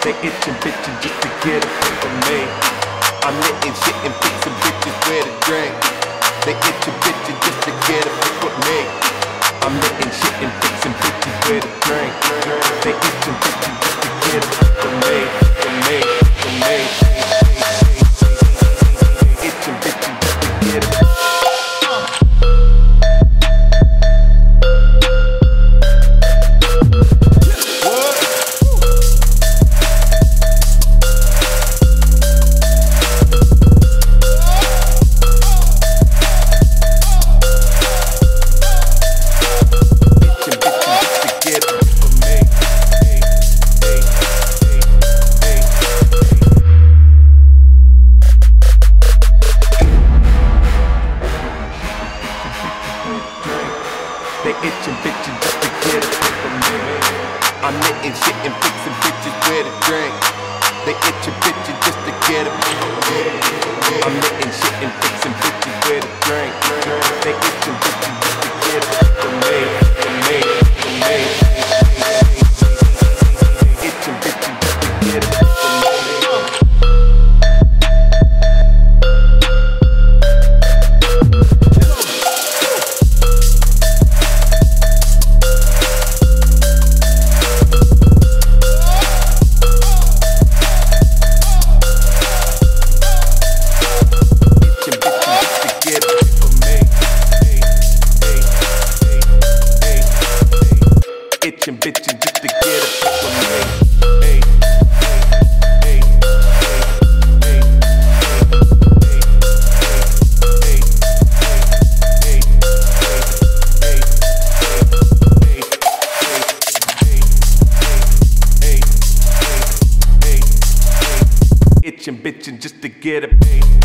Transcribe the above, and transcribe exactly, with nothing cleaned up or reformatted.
They itching bitches just to get a piece of me. I'm hitting shit and fixing bitches where to drink. They itching bitches just to get a piece with me. I'm hitting shit and fixing bitches where to drink. They itching bitches just to get a piece of me. For me, for me. Itching bitches just to get a piece. They itching bitches just to get a piece of me. I'm hitting shit and fixing bitches where to drink. They itching bitches just to get a piece of me. I'm hitting shit and fixing bitches where to drink. They itching bitches just to get a piece of me. For me, for me. Itching bitches just to get a piece of me. Itching bitches just to get a piece of me. Hey, hey, hey, hey, hey, itching bitches just to get a piece.